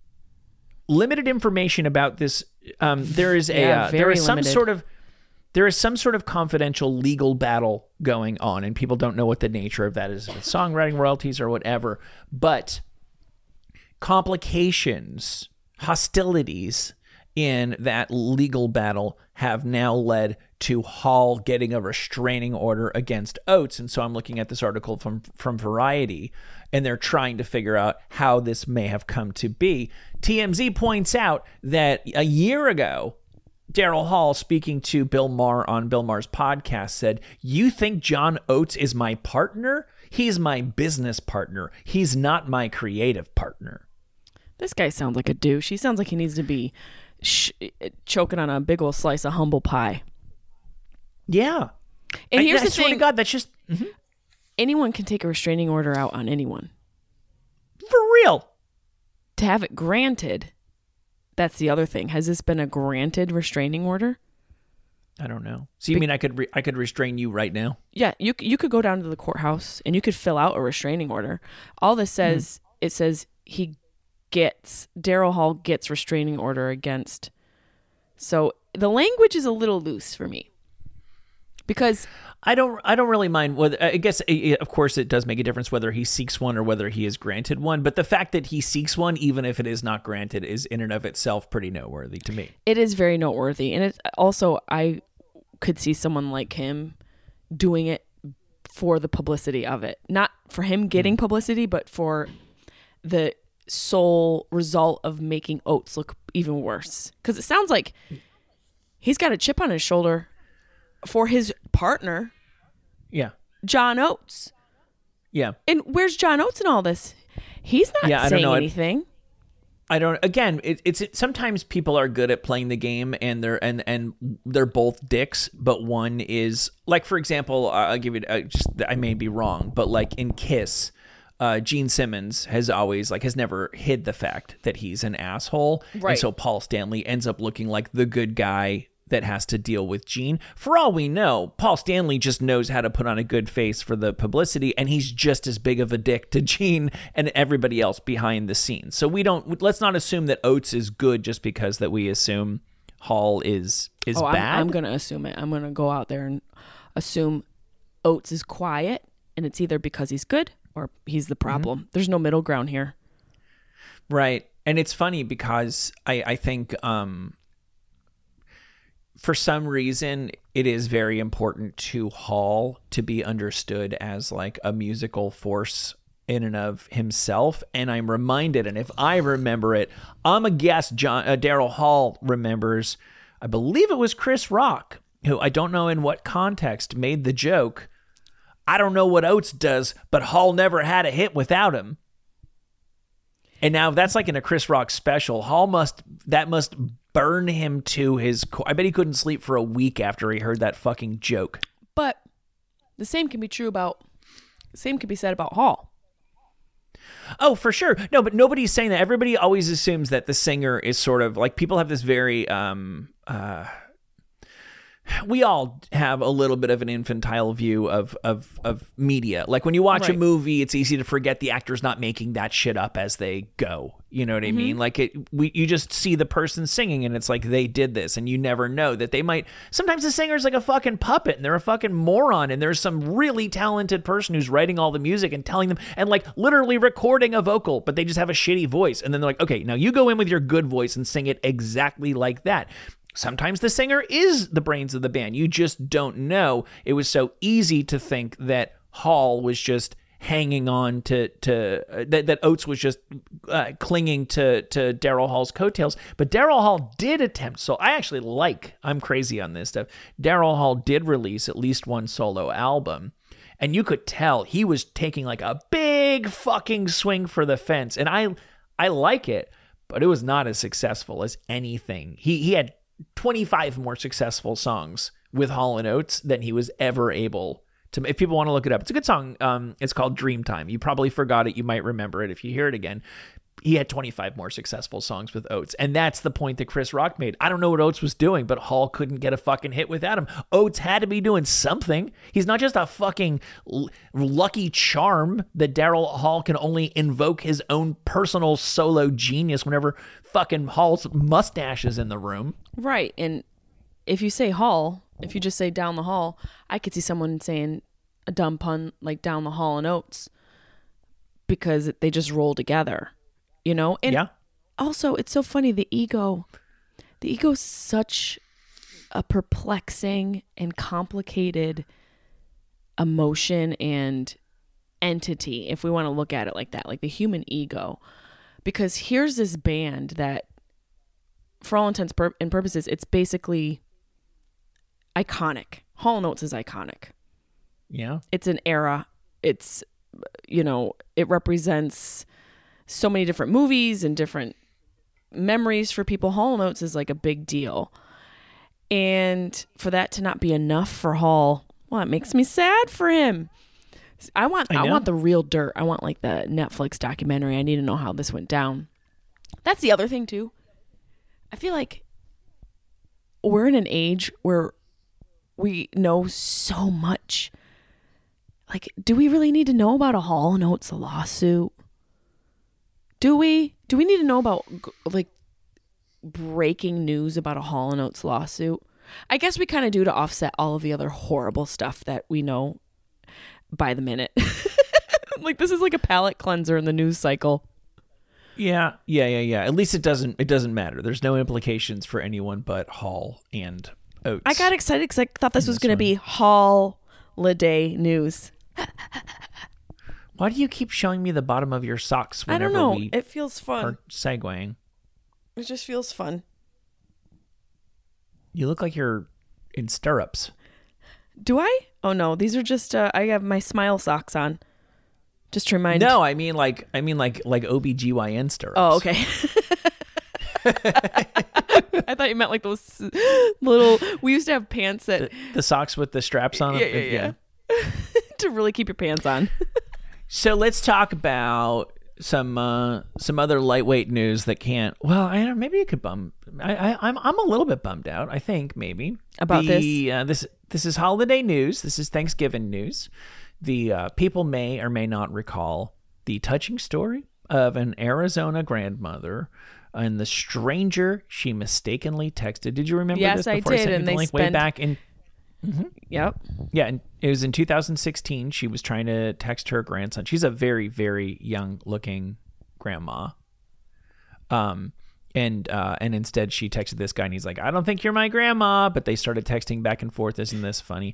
limited information about this. Um, there is a, Yeah, uh, there very is some limited. sort of. There is some sort of confidential legal battle going on, and people don't know what the nature of that is, if it's songwriting royalties or whatever. But complications, hostilities in that legal battle have now led to Hall getting a restraining order against Oates. And so I'm looking at this article from, from Variety, and they're trying to figure out how this may have come to be. T M Z points out that a year ago, Daryl Hall, speaking to Bill Maher on Bill Maher's podcast, said, "You think John Oates is my partner? He's my business partner. He's not my creative partner. This guy sounds like a douche. He sounds like he needs to be sh- choking on a big old slice of humble pie. Yeah. And I, here's I the swear thing. to God, that's just mhm. Anyone can take a restraining order out on anyone. For real. To have it granted, that's the other thing. Has this been a granted restraining order? I don't know. So you Be- mean I could re- I could restrain you right now? Yeah, you you could go down to the courthouse and you could fill out a restraining order. All this says, mm. it says he gets, Daryl Hall gets restraining order against. So the language is a little loose for me. Because I don't I don't really mind whether, I guess of course it does make a difference whether he seeks one or whether he is granted one, but the fact that he seeks one even if it is not granted is in and of itself pretty noteworthy to me. It is very noteworthy, and it also I could see someone like him doing it for the publicity of it. Not for him getting publicity, but for the sole result of making Oates look even worse. Cuz it sounds like he's got a chip on his shoulder for his partner, yeah, John Oates. Yeah. And where's John Oates in all this? He's not yeah, saying I don't know. anything. I, I don't. Again, it, it's it, sometimes people are good at playing the game, and they're and and they're both dicks. But one is like, for example, I'll give you. Uh, just I may be wrong, but like in Kiss, uh, Gene Simmons has always like has never hid the fact that he's an asshole, right. And so Paul Stanley ends up looking like the good guy that has to deal with Gene. For all we know, Paul Stanley just knows how to put on a good face for the publicity, and he's just as big of a dick to Gene and everybody else behind the scenes. So we don't, let's not assume that Oates is good just because that we assume Hall is is oh, bad. I'm, I'm going to assume it. I'm going to go out there and assume Oates is quiet, and it's either because he's good or he's the problem. Mm-hmm. There's no middle ground here. Right. And it's funny because I, I think... um for some reason, it is very important to Hall to be understood as like a musical force in and of himself. And I'm reminded, and if I remember it, I'm a guess John uh, Daryl Hall remembers, I believe it was Chris Rock, who I don't know in what context made the joke, I don't know what Oates does, but Hall never had a hit without him. And now that's like in a Chris Rock special. Hall must, that must burn him to his core. I bet he couldn't sleep for a week after he heard that fucking joke. But the same can be true about, the same can be said about Hall. Oh, for sure. No, but nobody's saying that. Everybody always assumes that the singer is sort of like, people have this very, um, uh, we all have a little bit of an infantile view of of of media. Like when you watch right. a movie, it's easy to forget the actor's not making that shit up as they go. You know what I mm-hmm. mean? Like it, we you just see the person singing, and it's like they did this, and you never know that they might. Sometimes the singer's like a fucking puppet, and they're a fucking moron, and there's some really talented person who's writing all the music and telling them, and like literally recording a vocal, but they just have a shitty voice, and then they're like, okay, now you go in with your good voice and sing it exactly like that. Sometimes the singer is the brains of the band. You just don't know. It was so easy to think that Hall was just hanging on to to uh, that, that Oates was just uh, clinging to to Daryl Hall's coattails. But Daryl Hall did attempt. So I actually like. I'm crazy on this stuff. Daryl Hall did release at least one solo album, and you could tell he was taking like a big fucking swing for the fence. And I I like it, but it was not as successful as anything. He he had twenty-five more successful songs with Hall and Oates than he was ever able to. If people want to look it up, it's a good song. Um, it's called Dreamtime. You probably forgot it. You might remember it if you hear it again. He had twenty-five more successful songs with Oates. And that's the point that Chris Rock made. I don't know what Oates was doing, but Hall couldn't get a fucking hit without him. Oates had to be doing something. He's not just a fucking l- lucky charm that Daryl Hall can only invoke his own personal solo genius whenever fucking Hall's mustache is in the room. Right. And if you say Hall, if you just say down the hall, I could see someone saying a dumb pun like down the hall and Oates because they just roll together. You know? And yeah. Also, it's so funny. The ego, the ego is such a perplexing and complicated emotion and entity, if we want to look at it like that, like the human ego. Because here's this band that, for all intents and purposes, it's basically iconic. Hall and Oates is iconic. Yeah. It's an era. It's you know, it represents so many different movies and different memories for people. Hall and Oates is like a big deal. And for that to not be enough for Hall, well, it makes me sad for him. I want I, I want the real dirt. I want like the Netflix documentary. I need to know how this went down. That's the other thing too. I feel like we're in an age where we know so much. Like, do we really need to know about a Hall and Oates lawsuit? Do we? Do we need to know about like breaking news about a Hall and Oates lawsuit? I guess we kind of do to offset all of the other horrible stuff that we know by the minute. Like, this is like a palate cleanser in the news cycle. Yeah, yeah, yeah, yeah. At least it doesn't it doesn't matter. There's no implications for anyone but Hall and Oates. I got excited because I thought this was going to be holiday news. Why do you keep showing me the bottom of your socks I whenever don't know. we It feels fun. are segueing? It just feels fun. You look like you're in stirrups. Do I? Oh no, these are just uh, I have my smile socks on. Just to remind. No, I mean like I mean like like O B G Y N stirrups. Oh, okay. I thought you meant like those little. We used to have pants that The, the socks with the straps on them. Yeah, yeah, yeah. to really keep your pants on. So let's talk about some uh, some other lightweight news that can't. Well, I don't know. Maybe it could bum. I, I I'm I'm a little bit bummed out. I think maybe About the, this? Uh, this this is holiday news. This is Thanksgiving news. The uh, people may or may not recall the touching story of an Arizona grandmother and the stranger she mistakenly texted. Did you remember Yes, this? I Before did, sent you and the they link way spent- back in. Yep. Yeah, and it was in two thousand sixteen. She was trying to text her grandson. She's a very, very young-looking grandma. Um, and uh, and instead she texted this guy, and he's like, "I don't think you're my grandma." But they started texting back and forth. Isn't this funny?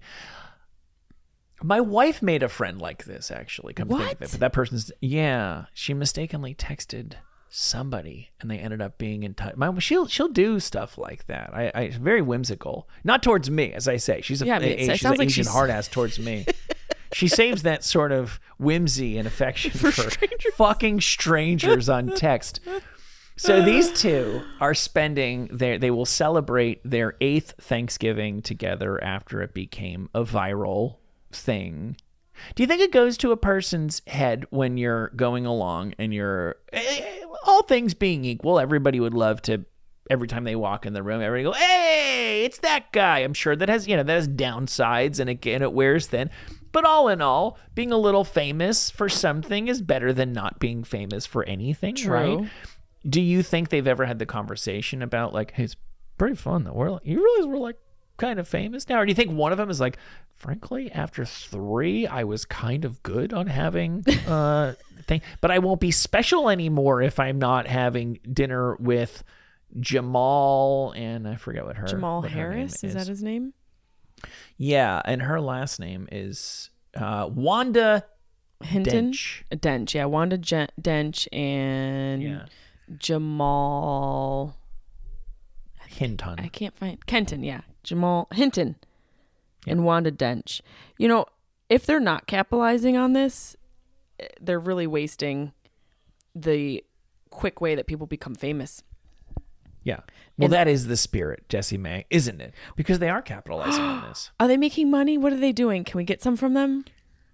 My wife made a friend like this, actually. Come to think of What? it, but that person's yeah. She mistakenly texted somebody, and they ended up being in touch. My she'll she'll do stuff like that. I, I it's very whimsical, not towards me, as I say. She's a, Yeah, I mean, a- it she's sounds an like Asian she's- hard ass towards me. She saves that sort of whimsy and affection for, fucking strangers on text. So these two are spending their, they will celebrate their eighth Thanksgiving together after it became a viral thing. Do you think it goes to a person's head when you're going along and you're, all things being equal, everybody would love to, every time they walk in the room, everybody go, "Hey, it's that guy." I'm sure that has, you know, that has downsides and it, and it wears thin. But all in all, being a little famous for something is better than not being famous for anything, True. right? Do you think they've ever had the conversation about like, "Hey, it's pretty fun though. We're like, you realize we're like kind of famous now?" Or do you think one of them is like, "Frankly, after three, I was kind of good on having uh thing, but I won't be special anymore if I'm not having dinner with Jamal," and I forget what her Jamal what her name Harris, is that his name? Yeah, and her last name is uh, Wanda Hinton? Dench. Dench, yeah. Wanda Gen- Dench and Yeah, Jamal. Hinton. I can't find Kenton, yeah. Jamal Hinton Yeah. and Wanda Dench. You know, if they're not capitalizing on this, they're really wasting the quick way that people become famous. Yeah. Well, And- that is the spirit, Jessie May, isn't it? Because they are capitalizing on this. Are they making money? What are they doing? Can we get some from them?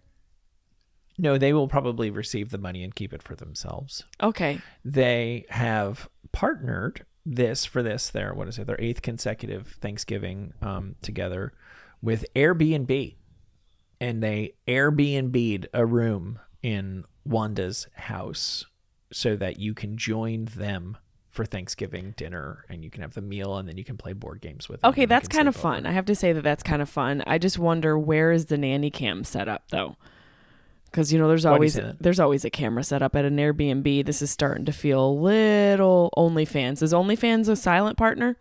No, they will probably receive the money and keep it for themselves. Okay. They have partnered this for this their what is it their eighth consecutive Thanksgiving um, together with Airbnb, and they Airbnb'd a room in Wanda's house so that you can join them for Thanksgiving dinner, and you can have the meal, and then you can play board games with them. Okay, and you that's can kind of sleep fun. over. I have to say that that's kind of fun. I just wonder, where is the nanny cam set up though? Because, you know, there's Why do you always say that? there's always a camera set up at an Airbnb. This is starting to feel a little OnlyFans. Is OnlyFans a silent partner?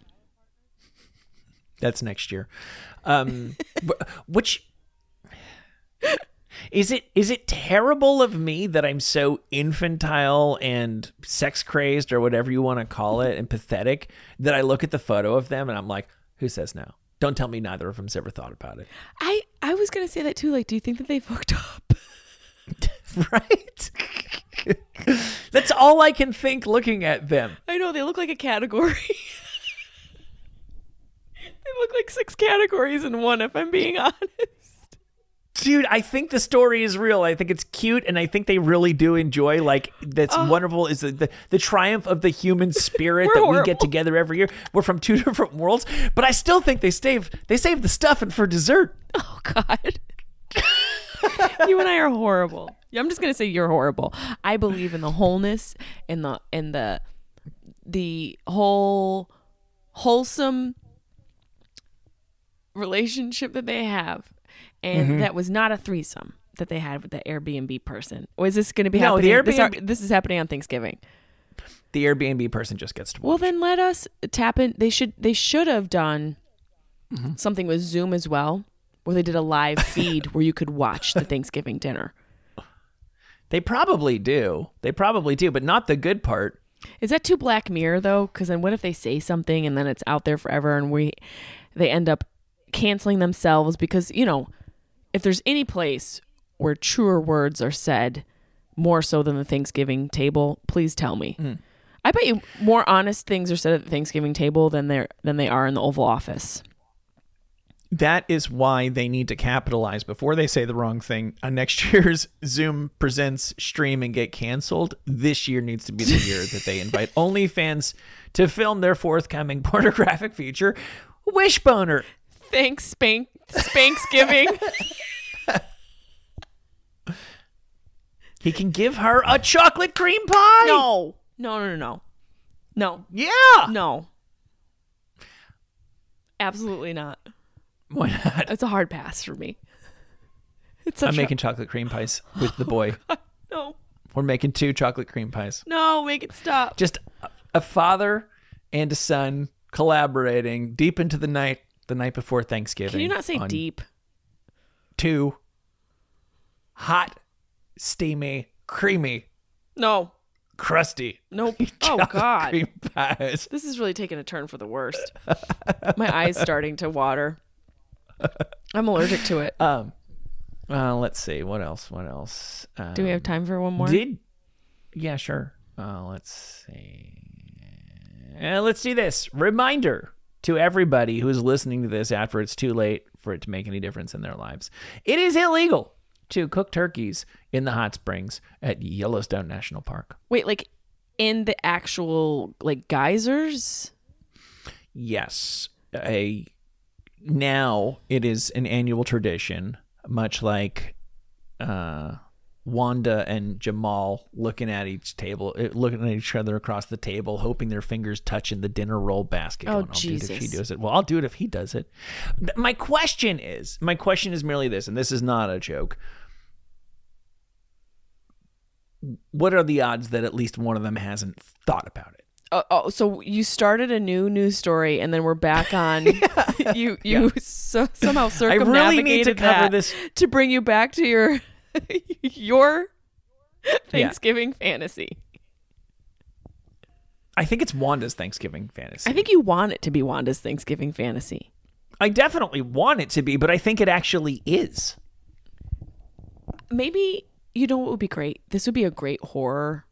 That's next year. Um, wh- which is it? Is it terrible of me that I'm so infantile and sex crazed, or whatever you want to call it, and pathetic that I look at the photo of them and I'm like, who says no? Don't tell me neither of them's ever thought about it. I, I was going to say that too. Like, do you think that they've hooked up? Right? That's all I can think looking at them. I know, they look like a category. They look like six categories in one, if I'm being honest. Dude, I think the story is real. I think it's cute, and I think they really do enjoy, like, that's Oh. wonderful is the, the, the triumph of the human spirit We're that we horrible. get together every year. We're from two different worlds, but I still think they save they save the stuffing for dessert. Oh, God. You and I are horrible. I'm just going to say you're horrible. I believe in the wholeness and the and the the whole wholesome relationship that they have. And Mm-hmm. that was not a threesome that they had with the Airbnb person. Or is this going to be No, the happening? This, are, Airbnb this is happening on Thanksgiving. The Airbnb person just gets to watch. Well, then let us tap in. They should they should have done Mm-hmm. something with Zoom as well, where they did a live feed where you could watch the Thanksgiving dinner. They probably do. They probably do, but not the good part. Is that too Black Mirror though? Because then what if they say something and then it's out there forever, and we they end up canceling themselves because, you know, if there's any place where truer words are said more so than the Thanksgiving table, please tell me. Mm. I bet you more honest things are said at the Thanksgiving table than they than they are in the Oval Office. That is why they need to capitalize before they say the wrong thing on next year's Zoom Presents stream and get canceled. This year needs to be the year that they invite OnlyFans to film their forthcoming pornographic feature, Wishboner. Thanks, Spank Spanksgiving. He can give her a chocolate cream pie. No. No, no, no, no. No. Yeah. No. Absolutely not. Why not? It's a hard pass for me. It's such I'm a- making chocolate cream pies with the boy. No. We're making two chocolate cream pies. No, make it stop. Just a- a father and a son collaborating deep into the night, the night before Thanksgiving. Can you not say on deep? Two hot, steamy, creamy, No. crusty Nope. Oh, chocolate God. cream pies. This is really taking a turn for the worst. My eye's starting to water. I'm allergic to it. Um, uh, let's see what else. What else? Um, Do we have time for one more? Did yeah, sure. Uh, let's see. Uh, let's do this. Reminder to everybody who's listening to this after it's too late for it to make any difference in their lives. It is illegal to cook turkeys in the hot springs at Yellowstone National Park. Wait, like in the actual like geysers? Yes, a now it is an annual tradition, much like uh, Wanda and Jamal looking at each table, uh, looking at each other across the table, hoping their fingers touch in the dinner roll basket. Oh, going, I'll do it if she Jesus. does it. Well, I'll do it if he does it. Th- My question is, my question is merely this, and this is not a joke. What are the odds that at least one of them hasn't thought about it? Oh, oh, so you started a new news story, and then we're back on. you you so, somehow I circumnavigated really need to cover that this. to bring you back to your your Thanksgiving fantasy. I think it's Wanda's Thanksgiving fantasy. I think you want it to be Wanda's Thanksgiving fantasy. I definitely want it to be, but I think it actually is. Maybe, you know what would be great? This would be a great horror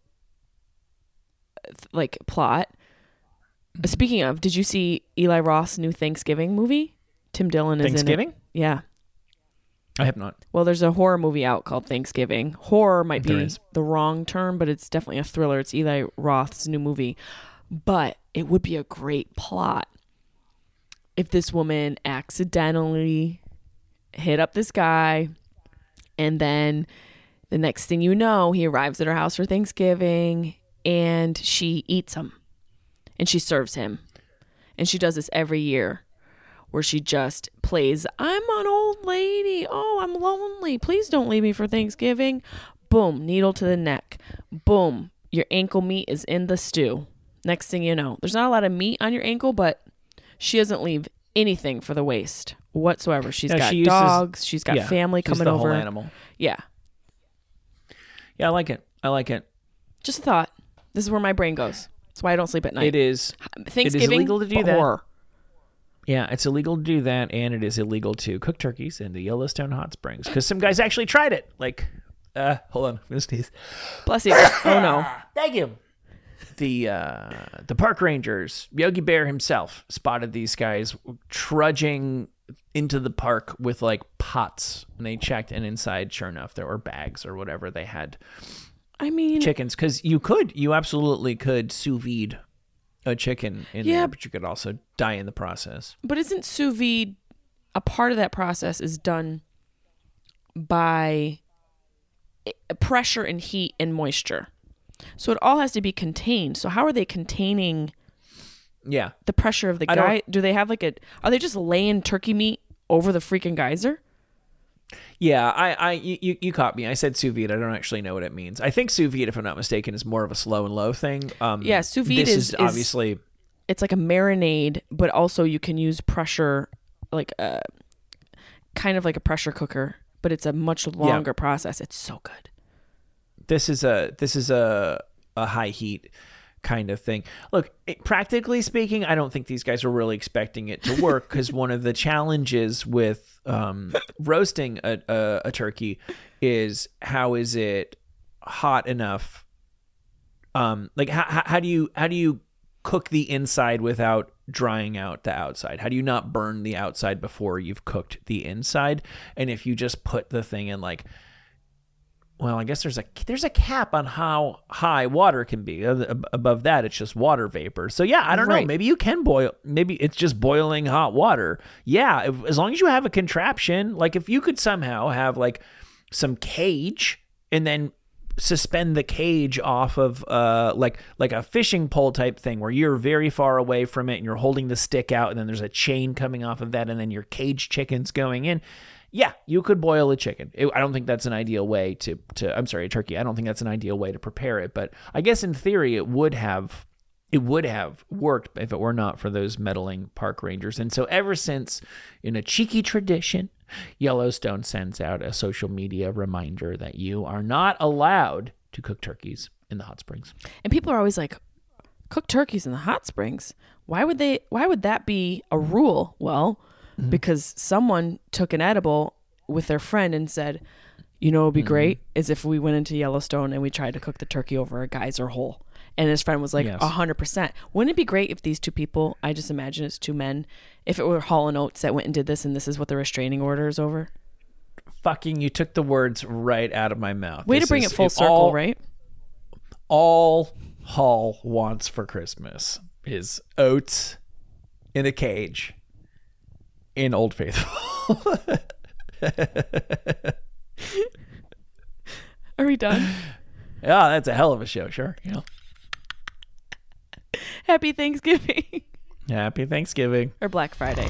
like plot. Speaking of, did you see Eli Roth's new Thanksgiving movie? Tim Dillon is Thanksgiving? in it. Yeah. I have not. Well, there's a horror movie out called Thanksgiving. Horror might There be is. the wrong term, but it's definitely a thriller. It's Eli Roth's new movie. But it would be a great plot if this woman accidentally hit up this guy, and then the next thing you know, he arrives at her house for Thanksgiving and she eats him and she serves him. And she does this every year, where she just plays, I'm an old lady. Oh, I'm lonely. Please don't leave me for Thanksgiving. Boom, needle to the neck. Boom, your ankle meat is in the stew. Next thing you know, there's not a lot of meat on your ankle, but she doesn't leave anything for the waste whatsoever. She's No, got she uses- dogs. She's got yeah, family she's coming the over. whole animal. Yeah, Yeah, I like it. I like it. just a thought. This is where my brain goes. That's why I don't sleep at night. It is. Thanksgiving, illegal to do but that. horror. Yeah, it's illegal to do that, and it is illegal to cook turkeys in the Yellowstone hot springs because some guys actually tried it like Uh, hold on, I'm gonna sneeze. Bless you. Oh no. Thank you. The uh, the park rangers, Yogi Bear himself, spotted these guys trudging into the park with like pots, and they checked, and inside, sure enough, there were bags or whatever they had. I mean, chickens, because you could, you absolutely could sous vide a chicken in Yeah. there, but you could also die in the process. but isn't sous vide a part of that process is done by pressure and heat and moisture? So it all has to be contained. So how are they containing Yeah. the pressure of the I don't- guy? Do they have like a? Are they just laying turkey meat over the freaking geyser? Yeah, I, I, you, you caught me. I said sous vide. I don't actually know what it means. I think sous vide, if I'm not mistaken, is more of a slow and low thing. Um, Yeah, sous vide this is- is, is- obviously. It's like a marinade, but also you can use pressure, like a kind of like a pressure cooker, but it's a much longer process. It's so good. This is a this is a a high heat kind of thing. Look, it, practically speaking, I don't think these guys were really expecting it to work, because one of the challenges with um, roasting a, a, a turkey is how is it hot enough? Um, like how how do you how do you cook the inside without drying out the outside? How do you not burn the outside before you've cooked the inside? And if you just put the thing in like, well, I guess there's a there's a cap on how high water can be. Above that, it's just water vapor. So yeah, I don't know. Right. Maybe you can boil. Maybe it's just boiling hot water. Yeah, if, as long as you have a contraption, like if you could somehow have like some cage and then suspend the cage off of uh like like a fishing pole type thing where you're very far away from it and you're holding the stick out, and then there's a chain coming off of that, and then your cage chicken's going in. Yeah, you could boil a chicken. It, I don't think that's an ideal way to, to, I'm sorry, a turkey. I don't think that's an ideal way to prepare it, but I guess in theory it would have, it would have worked if it were not for those meddling park rangers. And so ever since, in a cheeky tradition, Yellowstone sends out a social media reminder that you are not allowed to cook turkeys in the hot springs. And people are always like, cook turkeys in the hot springs. Why would they? Why would that be a rule? Well, mm-hmm. because someone took an edible with their friend and said, you know, it'd be mm-hmm. great is if we went into Yellowstone and we tried to cook the turkey over a geyser hole. And his friend was like, a hundred percent. Wouldn't it be great if these two people, I just imagine it's two men, if it were Hall and Oates that went and did this, and this is what the restraining order is over? Fucking, you took the words right out of my mouth. Way This to bring is, it full it, circle, all, right? All Hall wants for Christmas is oats in a cage in Old Faithful. Are we done? Yeah, that's a hell of a show, sure. You know. Happy Thanksgiving. Happy Thanksgiving. Or Black Friday.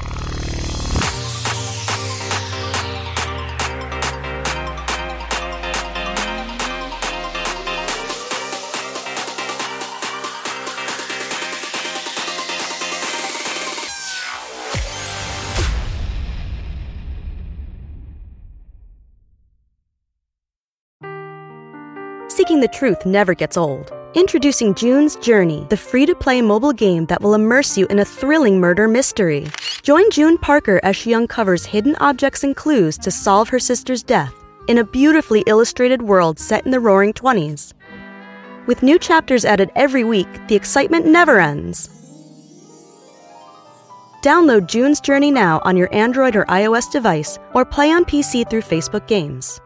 Seeking the truth never gets old. Introducing June's Journey, the free-to-play mobile game that will immerse you in a thrilling murder mystery. Join June Parker as she uncovers hidden objects and clues to solve her sister's death in a beautifully illustrated world set in the Roaring Twenties. With new chapters added every week, the excitement never ends. Download June's Journey now on your Android or iOS device, or play on P C through Facebook Games.